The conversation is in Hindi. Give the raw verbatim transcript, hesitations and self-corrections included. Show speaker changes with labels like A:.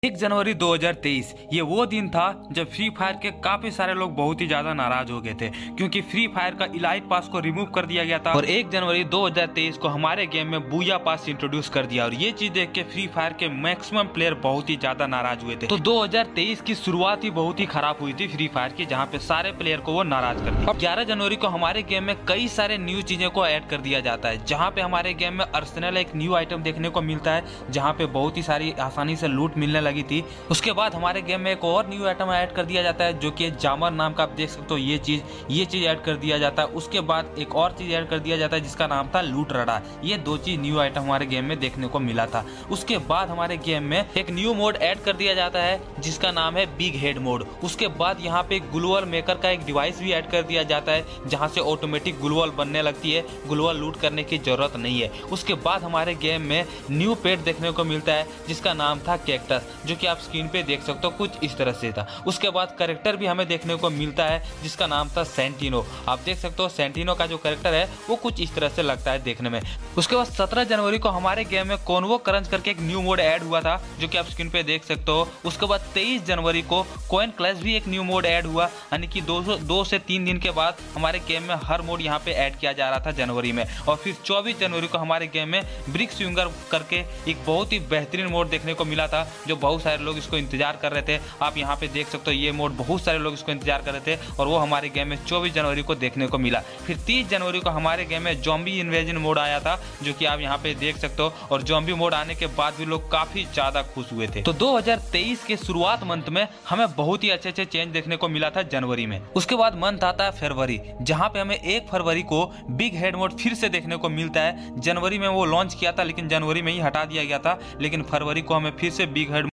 A: एक जनवरी दो हज़ार तेईस ये वो दिन था जब फ्री फायर के काफी सारे लोग बहुत ही ज्यादा नाराज हो गए थे क्योंकि फ्री फायर का इलाइट पास को रिमूव कर दिया गया था और एक जनवरी दो हज़ार तेईस को हमारे गेम में बूया पास इंट्रोड्यूस कर दिया और ये चीज देख के फ्री फायर के मैक्सिमम प्लेयर बहुत ही ज्यादा नाराज हुए थे। तो दो हज़ार तेईस की शुरुआत ही बहुत ही खराब हुई थी फ्री फायर की, जहाँ पे सारे प्लेयर को वो नाराज कर दिया। अब ग्यारह जनवरी को हमारे गेम में कई सारे न्यू चीजें को ऐड कर दिया जाता है, जहाँ पे हमारे गेम में अर्सेनल एक न्यू आइटम देखने को मिलता है, जहाँ पे बहुत ही सारी आसानी से लूट मिलने लगी थी। उसके के बाद हमारे गेम में एक और न्यू आइटम ऐड कर दिया जाता है जो कि जामर नाम का, आप देख सकते हो ये चीज ये चीज ऐड कर दिया जाता है। उसके बाद एक और चीज ऐड कर दिया जाता है जिसका नाम था लूट रडार। ये दो चीज न्यू आइटम हमारे गेम में देखने को मिला था। उसके बाद हमारे गेम में एक न्यू मोड ऐड कर दिया जाता है जिसका नाम है बिग हेड मोड। उसके बाद यहाँ पे ग्लूवल मेकर का एक डिवाइस भी ऐड कर दिया जाता है जहाँ से ऑटोमेटिक ग्लूवल बनने लगती है, ग्लूवल लूट करने की जरूरत नहीं है। उसके बाद हमारे गेम में न्यू पेट देखने को मिलता है जिसका नाम था कैक्टस, जो कि आप स्क्रीन पे देख सकते हो कुछ इस तरह से था। उसके बाद कैरेक्टर भी हमें देखने को मिलता है जिसका नाम था सेंटिनो। आप देख सकते हो सेंटिनो का जो कैरेक्टर है वो कुछ इस तरह से लगता है देखने में। उसके बाद सत्रह जनवरी को हमारे गेम में कॉन्वो क्रंच करके एक न्यू मोड ऐड हुआ था जो कि आप स्क्रीन पे देख सकते हो। उसके बाद तेईस जनवरी को कॉइन क्लैश भी एक न्यू मोड ऐड हुआ, यानी कि दो सौ दो से तीन दिन के बाद हमारे गेम में हर मोड यहाँ पे ऐड किया जा रहा था जनवरी में। और फिर चौबीस जनवरी को हमारे गेम में ब्रिक स्विंगर करके एक बहुत ही बेहतरीन मोड देखने को मिला था जो बहुत सारे लोग इसको इंतजार कर रहे थे। आप यहाँ पे देख सकते हो ये मोड बहुत सारे लोग इसको इंतजार कर रहे थे और वो हमारे गेम में चौबीस जनवरी को देखने को मिला। फिर तीस जनवरी को हमारे गेम में ज़ॉम्बी इन्वेजन मोड आया था जो कि आप यहाँ पे देख सकते हो, और ज़ॉम्बी मोड आने के बाद भी लोग काफी ज्यादा खुश हुए थे। तो दो हज़ार तेईस के शुरुआत मंथ में हमें बहुत ही अच्छे अच्छे चेंज देखने को मिला था जनवरी में। उसके बाद मंथ आता है फरवरी, जहाँ पे हमें एक फरवरी को बिग हेड मोड फिर से देखने को मिलता है। जनवरी में वो लॉन्च किया था लेकिन जनवरी में ही हटा दिया गया था, लेकिन फरवरी को हमें फिर से बिग हेड